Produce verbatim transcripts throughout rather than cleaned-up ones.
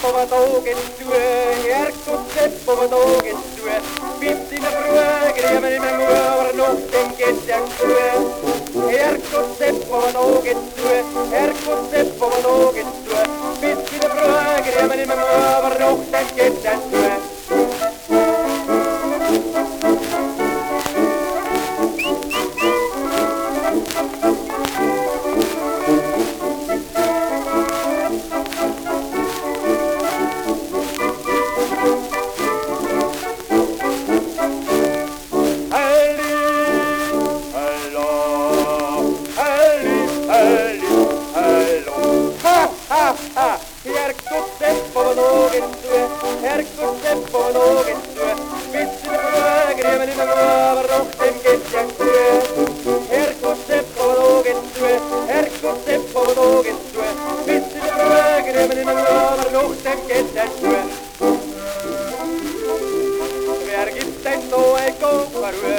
Seppo vad åget du är, Erkko Seppo vad åget du är. Vittina fröä, greven i mig muovar nohten ketjän du är. Erkko Seppo vad åget du är, Erkko Seppo vad åget du är. Vittina fröä, greven i mig muovar nohten ketjän du är. Erkko Seppo vad åget du är, Erkko Seppo vad åget du är. Vitsin fröä, greven i mig muovar nohten ketjän du är. Erkko Seppo vad åget du är, Erkko Seppo vad åget du är. Vitsin fröä, greven i mig muovar nohten ketjän du är. Verkitten tuo ei kouparue,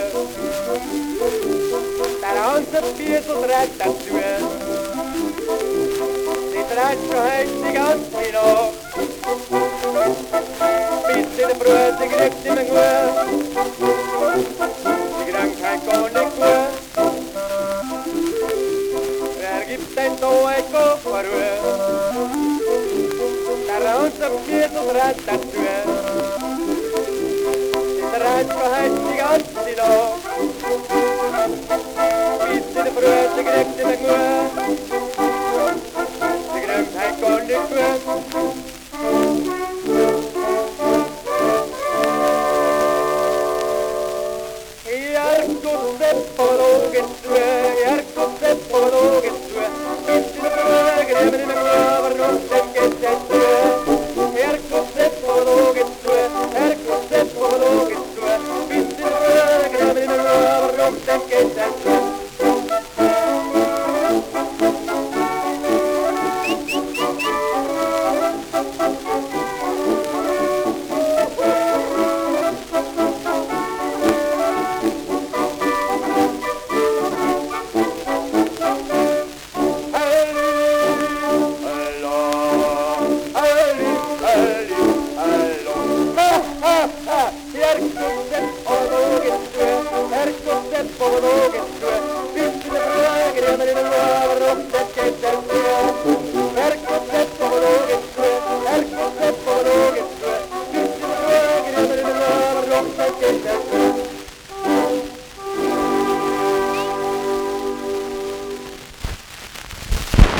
täällä on se piesut rättätyö. Rätskö heitti kanssino, pistin bröt i greptimen guö, i grankai kone guö. Verkitten tuo ei kouparue, täällä on se piesut rättätyö. Rätskö heitti kanssino, pistin bröt i greptimen guö. Hej konne kväll. Erkko Seppo vad åget du är, Erkko Seppo vad åget du är. Vitsin fröä, greven i mig muovar nohten ketjän du är. Erkko Seppo vad åget du är, Erkko Seppo vad åget du är. Vitsin fröä, greven i mig muovar nohten ketjän du är. Erkko Seppo vad åget du är, Erkko Seppo vad åget du är. Vitsin fröä, greven i mig muovar nohten ketjän du är. Erkko Seppo vad åget du är, Erkko Seppo vad åget du är. Vitsin fröä, greven i mig muovar nohten ketjän du är.